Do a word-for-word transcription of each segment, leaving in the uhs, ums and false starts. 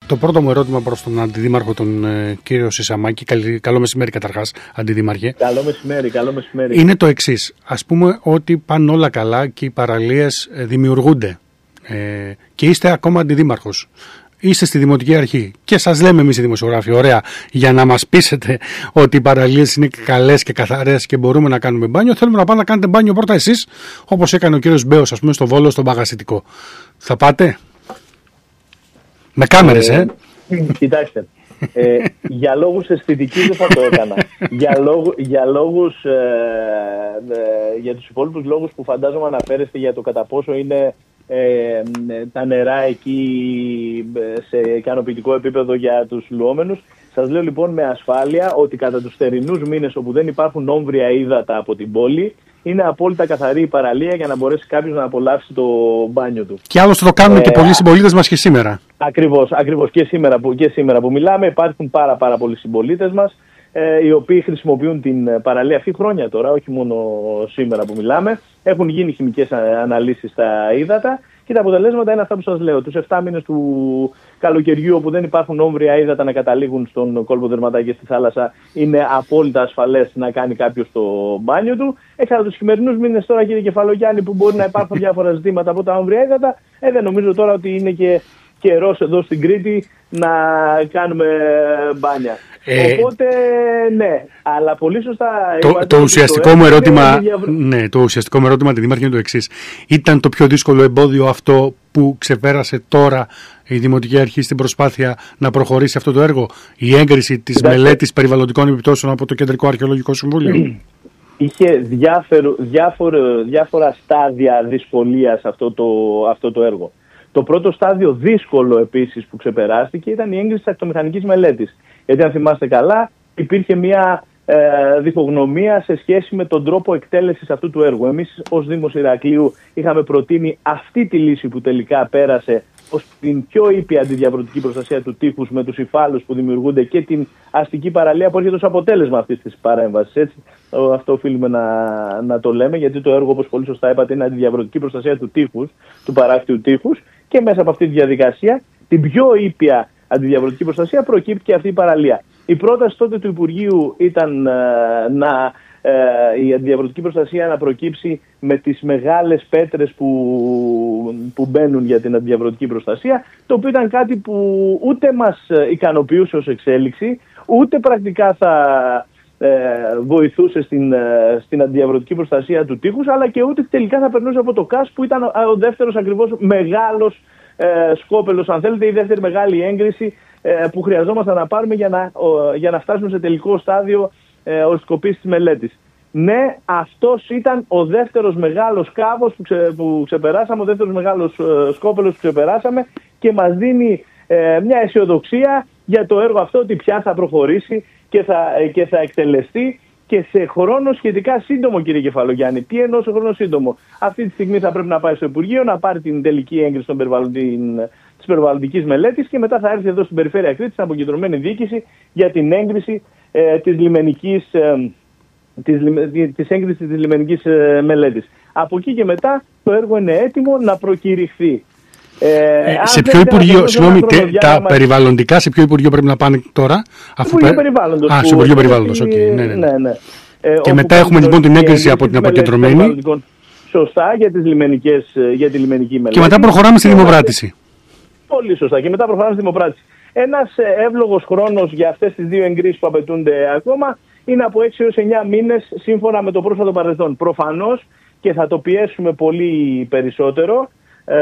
το πρώτο μου ερώτημα προς τον Αντιδήμαρχο, τον ε, κύριο Σισαμάκη, καλό μεσημέρι καταρχάς, Αντιδήμαρχε. Καλό μεσημέρι, καλό μεσημέρι. Είναι το εξής. Ας πούμε ότι πάνε όλα καλά και οι παραλίες ε, δημιουργούνται ε, και είστε ακόμα Αντιδήμαρχος. Είστε στη Δημοτική Αρχή και σας λέμε εμείς οι δημοσιογράφοι, ωραία, για να μας πείσετε ότι οι παραλίες είναι καλές και καθαρές και μπορούμε να κάνουμε μπάνιο, θέλουμε να πάτε να κάνετε μπάνιο πρώτα εσείς, όπως έκανε ο κύριος Μπέος, ας πούμε, στο Βόλο, στο Παγασιτικό. Θα πάτε? Με κάμερες, ε! ε κοιτάξτε, ε, για λόγους αισθητικής δεν θα το έκανα. για, λόγου, για λόγους, ε, ε, για τους υπόλοιπους λόγους που φαντάζομαι αναφέρεστε για το κατά πόσο είναι Ε, τα νερά εκεί σε ικανοποιητικό επίπεδο για τους λουόμενους. Σας λέω λοιπόν με ασφάλεια ότι κατά τους θερινούς μήνες όπου δεν υπάρχουν όμβρια ύδατα από την πόλη, είναι απόλυτα καθαρή η παραλία για να μπορέσει κάποιος να απολαύσει το μπάνιο του. Και άλλωστε το κάνουν ε, και πολλοί συμπολίτες μας και σήμερα. Ακριβώς, ακριβώς και σήμερα που, και σήμερα που μιλάμε υπάρχουν πάρα, πάρα πολλοί συμπολίτες μας ε, οι οποίοι χρησιμοποιούν την παραλία αυτή χρόνια τώρα, όχι μόνο σήμερα που μιλάμε. Έχουν γίνει χημικές αναλύσεις στα ύδατα και τα αποτελέσματα είναι αυτά που σας λέω. Τους εφτά μήνες του καλοκαιριού, όπου δεν υπάρχουν όμβρια ύδατα να καταλήγουν στον κόλπο Δερματάκη και στη θάλασσα, είναι απόλυτα ασφαλές να κάνει κάποιος το μπάνιο του. Έξω τους χειμερινούς μήνες τώρα, κύριε Κεφαλογιάννη, που μπορεί να υπάρχουν διάφορα ζητήματα από τα όμβρια ύδατα, ε, δεν νομίζω τώρα ότι είναι και καιρός εδώ στην Κρήτη να κάνουμε μπάνια. Ε, Οπότε, ναι, αλλά πολύ σωστά. Το, το, ουσιαστικό, το, μου ερώτημα, διαβρο... ναι, το ουσιαστικό μου ερώτημα, τη Δήμαρχε, είναι το εξής. Ήταν το πιο δύσκολο εμπόδιο αυτό που ξεπέρασε τώρα η Δημοτική Αρχή στην προσπάθεια να προχωρήσει αυτό το έργο, η έγκριση της μελέτης περιβαλλοντικών επιπτώσεων από το Κεντρικό Αρχαιολογικό Συμβούλιο? Είχε διάφορο, διάφορο, διάφορα στάδια δυσκολίας αυτό το, αυτό το έργο. Το πρώτο στάδιο δύσκολο επίσης που ξεπεράστηκε ήταν η έγκριση της ακτομηχανικής μελέτης. Γιατί αν θυμάστε καλά, υπήρχε μια ε, διχογνωμία σε σχέση με τον τρόπο εκτέλεσης αυτού του έργου. Εμείς ως Δήμος Ηρακλείου είχαμε προτείνει αυτή τη λύση που τελικά πέρασε ως την πιο ήπια αντιδιαβρωτική προστασία του τείχους με τους υφάλους που δημιουργούνται και την αστική παραλία που έρχεται ως αποτέλεσμα αυτής της παρέμβασης. Έτσι, αυτό οφείλουμε να, να το λέμε, γιατί το έργο, όπως πολύ σωστά είπατε, είναι αντιδιαβρωτική προστασία του τείχους, του παράκτιου τείχους, και μέσα από αυτή τη διαδικασία, την πιο ήπια αντιδιαβρωτική προστασία, προκύπτει και αυτή η παραλία. Η πρόταση τότε του Υπουργείου ήταν ε, να, ε, η αντιδιαβρωτική προστασία να προκύψει με τις μεγάλες πέτρες που, που μπαίνουν για την αντιδιαβρωτική προστασία, το οποίο ήταν κάτι που ούτε μας ικανοποιούσε ως εξέλιξη, ούτε πρακτικά θα ε, βοηθούσε στην, ε, στην αντιδιαβρωτική προστασία του τείχους, αλλά και ούτε τελικά θα περνούσε από το ΚΑΣ, που ήταν ο δεύτερος ακριβώς μεγάλος ε, σκόπελος, αν θέλετε, η δεύτερη μεγάλη έγκριση ε, που χρειαζόμασταν να πάρουμε για να, ο, για να φτάσουμε σε τελικό στάδιο ε, οριστικοποίησης της μελέτης. Ναι, αυτός ήταν ο δεύτερος μεγάλος κάβος που, ξε, που ξεπεράσαμε, ο δεύτερος μεγάλος ε, σκόπελος που ξεπεράσαμε, και μας δίνει ε, μια αισιοδοξία για το έργο αυτό, ότι πια θα προχωρήσει και θα, ε, και θα εκτελεστεί και σε χρόνο σχετικά σύντομο, κύριε Κεφαλογιάννη. Τι εννοώ σε χρόνο σύντομο? Αυτή τη στιγμή θα πρέπει να πάει στο Υπουργείο, να πάρει την τελική έγκριση των της περιβαλλοντικής μελέτης και μετά θα έρθει εδώ στην Περιφέρεια Κρήτης, στην αποκεντρωμένη διοίκηση, για την έγκριση ε, της λιμενικής ε, της, της έγκρισης της λιμενικής ε, μελέτης. Από εκεί και μετά το έργο είναι έτοιμο να προκηρυχθεί. Ε, ε, σε ποιο Υπουργείο, συγγνώμη, τα περιβαλλοντικά, σε ποιο Υπουργείο πρέπει να πάνε τώρα? Αφού Υπουργείο Περιβάλλοντος. Α, σε Υπουργείο Περιβάλλοντος, οκ. Okay, ναι, ναι, ναι. ναι. Ε, και μετά έχουμε λοιπόν την έγκριση από την αποκεντρωμένη. Σωστά, για, τις λιμενικές, για τη λιμενική μελέτη. Και μετά προχωράμε στη δημοπράτηση. Πολύ σωστά. Και μετά προχωράμε στη δημοπράτηση. Ένας εύλογος χρόνος για αυτές τις δύο εγκρίσεις που απαιτούνται ακόμα είναι από έξι έως εννιά μήνες, σύμφωνα με το πρόσφατο παρελθόν. Προφανώς και θα το πιέσουμε πολύ περισσότερο ε,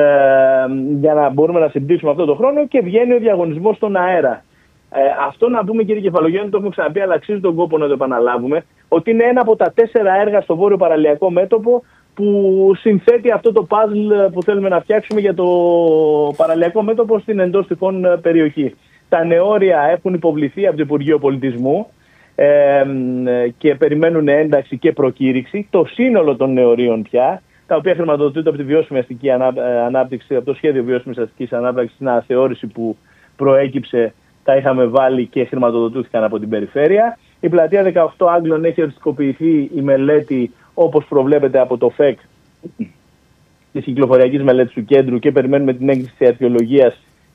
για να μπορούμε να συμπτύξουμε αυτό το χρόνο, και βγαίνει ο διαγωνισμός στον αέρα. Ε, αυτό να πούμε, κύριε Κεφαλογιάννη, το έχουμε ξαναπεί, αλλά αξίζει τον κόπο να το επαναλάβουμε, ότι είναι ένα από τα τέσσερα έργα στο βόρειο παραλιακό μέτωπο που συνθέτει αυτό το παζλ που θέλουμε να φτιάξουμε για το παραλιακό μέτωπο στην εντός τυχόν περιοχή. Τα νεώρια έχουν υποβληθεί από το Υπουργείο Πολιτισμού ε, και περιμένουν ένταξη και προκήρυξη. Το σύνολο των νεωρίων πια, τα οποία χρηματοδοτούνται από τη βιώσιμη αστική ανάπτυξη, από το σχέδιο βιώσιμης αστικής ανάπτυξης, στην αναθεώρηση που προέκυψε, τα είχαμε βάλει και χρηματοδοτήθηκαν από την περιφέρεια. Η πλατεία δεκαοκτώ Άγγλων έχει οριστικοποιηθεί η μελέτη, όπως προβλέπεται από το ΦΕΚ, της κυκλοφοριακής μελέτης του κέντρου, και περιμένουμε την έγκριση της αρχαιολογίας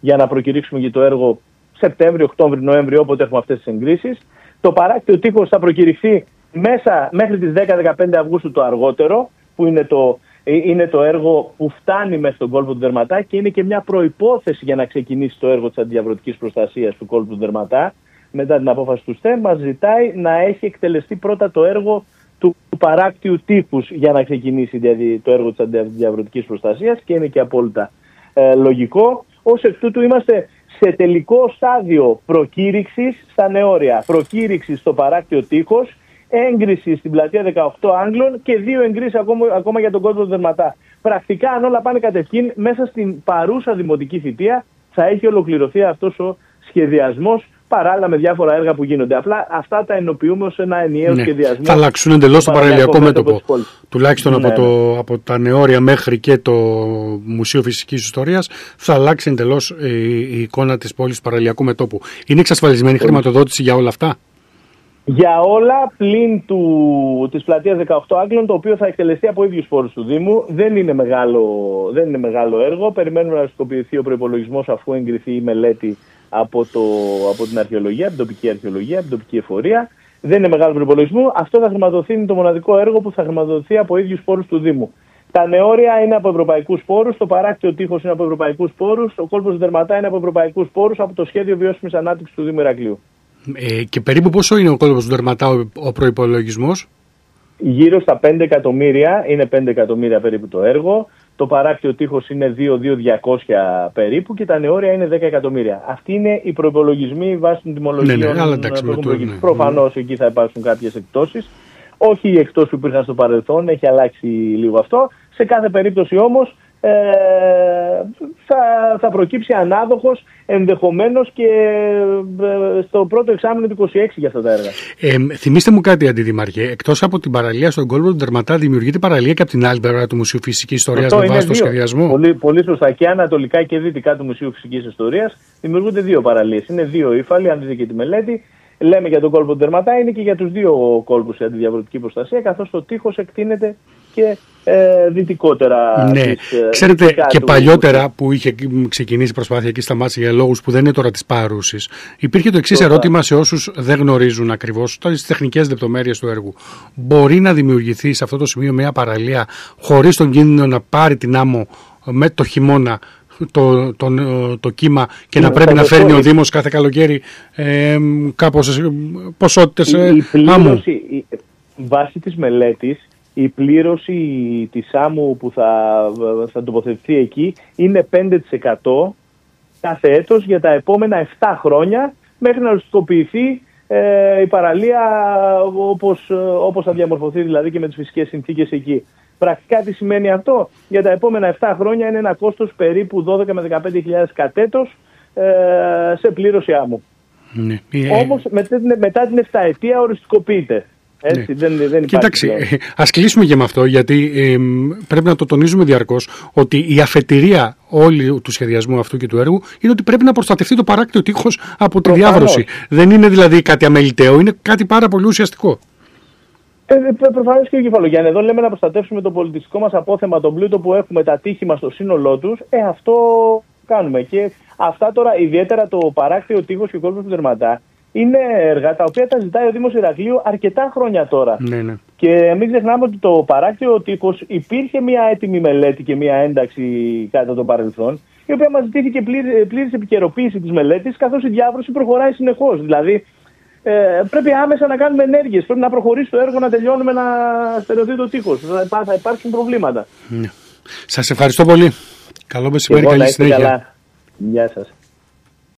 για να προκηρύξουμε για το έργο Σεπτέμβριο, Οκτώβριο, Νοέμβριο, όποτε έχουμε αυτές τις εγκρίσεις. Το παράκτιο τείχος θα προκηρυχθεί μέσα μέχρι τις δέκα με δεκαπέντε Αυγούστου το αργότερο, που είναι το, είναι το έργο που φτάνει μέχρι τον κόλπο του Δερματά και είναι και μια προϋπόθεση για να ξεκινήσει το έργο της αντιδιαβρωτικής προστασίας του κόλπου του Δερματά. Μετά την απόφαση του ΣΤΕΜ, μας ζητάει να έχει εκτελεστεί πρώτα το έργο του παράκτιου τείχους για να ξεκινήσει το έργο της αντιδιαβρωτικής προστασίας και είναι και απόλυτα ε, λογικό. Ως εκ τούτου είμαστε σε τελικό στάδιο προκήρυξης στα νεόρια, προκήρυξης στο παράκτιο τείχος, έγκριση στην πλατεία δεκαοκτώ Άγγλων και δύο εγκρίσεις ακόμα, ακόμα για τον κόλπο του Δερματά. Πρακτικά, αν όλα πάνε κατευθείαν, μέσα στην παρούσα δημοτική θητεία θα έχει ολοκληρωθεί αυτός ο σχεδιασμός, παράλληλα με διάφορα έργα που γίνονται. Απλά αυτά τα ενοποιούμε ως ένα ενιαίο ναι. σχεδιασμό. Θα αλλάξουν εντελώς το παραλιακό μέτωπο. Τουλάχιστον ναι, από, το, ναι. από τα νεόρια μέχρι και το Μουσείο Φυσικής Ιστορίας θα αλλάξει εντελώς η, η εικόνα της πόλης του παραλιακού μετώπου. Είναι εξασφαλισμένη η χρηματοδότηση για όλα αυτά? Για όλα πλην του, της πλατείας δεκαοκτώ Άγγλων, το οποίο θα εκτελεστεί από ίδιους πόρους του Δήμου. Δεν είναι μεγάλο, δεν είναι μεγάλο έργο. Περιμένουμε να σκοπιθεί ο προϋπολογισμός αφού εγκριθεί η μελέτη από, το, από την αρχαιολογία, την τοπική αρχαιολογία, την τοπική εφορία. Δεν είναι μεγάλο προϋπολογισμό. Αυτό θα χρηματοδοθεί, είναι το μοναδικό έργο που θα χρηματοδοθεί από ίδιους πόρους του Δήμου. Τα νεόρια είναι από ευρωπαϊκούς πόρους, το παράκτιο τείχος είναι από ευρωπαϊκούς πόρους, ο κόλπος του Δερματά είναι από ευρωπαϊκούς πόρους, από το σχέδιο βιώσιμης ανάπτυξης του Δήμου Ηρακλείου. Ε, και περίπου πόσο είναι ο κόλπος του Δερματά ο, ο προϋπολογισμός? Γύρω στα πέντε εκατομμύρια, είναι πέντε εκατομμύρια περίπου το έργο. Το παράκτιο τείχος είναι δύο χιλιάδες διακόσια περίπου και τα νεόρια είναι δέκα εκατομμύρια. Αυτοί είναι οι προϋπολογισμοί βάσει των τιμολογίων. Ναι, ναι, αλλά εντάξει, με το, ναι. Προφανώς εκεί θα υπάρξουν κάποιες εκτόσεις. Όχι οι εκτόσεις που υπήρχαν στο παρελθόν, έχει αλλάξει λίγο αυτό. Σε κάθε περίπτωση όμως ε, θα, θα προκύψει ανάδοχος ενδεχομένως και ε, στο πρώτο εξάμηνο του είκοσι έξι για αυτά τα έργα. Ε, θυμήστε μου κάτι, Αντιδημάρχε. Εκτός από την παραλία στον κόλπο του Δερματά, δημιουργείται παραλία και από την άλλη πλευρά του Μουσείου Φυσικής Ιστορίας με βάση το σχεδιασμό? Πολύ, πολύ σωστά. Και ανατολικά και δυτικά του Μουσείου Φυσικής Ιστορίας δημιουργούνται δύο παραλίες. Είναι δύο ύφαλοι, αν δείτε και τη μελέτη. Λέμε για τον κόλπο του Δερματά, είναι και για τους δύο κόλπους η αντιδιαβρωτική προστασία, καθώς το τείχος εκτείνεται και ε, δυτικότερα. Ναι, της, ξέρετε ε, και του... παλιότερα που είχε ξεκινήσει η προσπάθεια και σταμάτησε για λόγους που δεν είναι τώρα της παρούσης, υπήρχε το εξής ερώτημα σε όσους δεν γνωρίζουν ακριβώς τις τεχνικές λεπτομέρειες του έργου. Μπορεί να δημιουργηθεί σε αυτό το σημείο μια παραλία χωρίς τον κίνδυνο να πάρει την άμμο με το χειμώνα Το, το, το, το κύμα και να πρέπει να φέρνει ο Δήμος κάθε καλοκαίρι ε, κάπως ποσότητες ε, η, η πλήρωση, άμμου? Η, βάσει της μελέτης, η πλήρωση της άμμου που θα, θα τοποθετηθεί εκεί είναι πέντε τοις εκατό κάθε έτος για τα επόμενα επτά χρόνια μέχρι να οριστικοποιηθεί ε, η παραλία όπως, όπως θα διαμορφωθεί δηλαδή και με τις φυσικές συνθήκες εκεί. Πρακτικά τι σημαίνει αυτό? Για τα επόμενα επτά χρόνια είναι ένα κόστος περίπου δώδεκα με δεκαπέντε χιλιάδες κατ' έτος ε, σε πλήρωση άμμου. Ναι. Όμως μετά, μετά την επταετία οριστικοποιείται. Έτσι, ναι. δεν, δεν Κοίταξε, ας κλείσουμε και με αυτό, γιατί ε, πρέπει να το τονίζουμε διαρκώς ότι η αφετηρία όλη του σχεδιασμού αυτού και του έργου είναι ότι πρέπει να προστατευτεί το παράκτιο τείχος από τη διάβρωση. Δεν είναι δηλαδή κάτι αμεληταίο, είναι κάτι πάρα πολύ ουσιαστικό. Ε, Προφανώς και ο Κεφαλογιάννη, εδώ λέμε να προστατεύσουμε το πολιτιστικό μας απόθεμα, τον πλούτο που έχουμε, τα τείχη μας στο σύνολό τους. Ε, αυτό κάνουμε. Και αυτά τώρα, ιδιαίτερα το παράκτιο τείχος και ο κόλπος του Δερματά, είναι έργα τα οποία τα ζητάει ο Δήμος Ηρακλείου αρκετά χρόνια τώρα. Ναι, ναι. Και μην ξεχνάμε ότι το παράκτιο τείχος υπήρχε μια έτοιμη μελέτη και μια ένταξη κατά το παρελθόν, η οποία μας ζητήθηκε πλήρης επικαιροποίηση της μελέτης, καθώς η διάβρωση προχωράει συνεχώς. Δηλαδή, Ε, πρέπει άμεσα να κάνουμε ενέργειες. Πρέπει να προχωρήσει το έργο, να τελειώνουμε να στερεωθεί το τείχος. Θα, θα υπάρξουν προβλήματα. Ναι. Σας ευχαριστώ πολύ. Καλό μεσημέρι, καλή συνέχεια. Καλά. Γεια σας.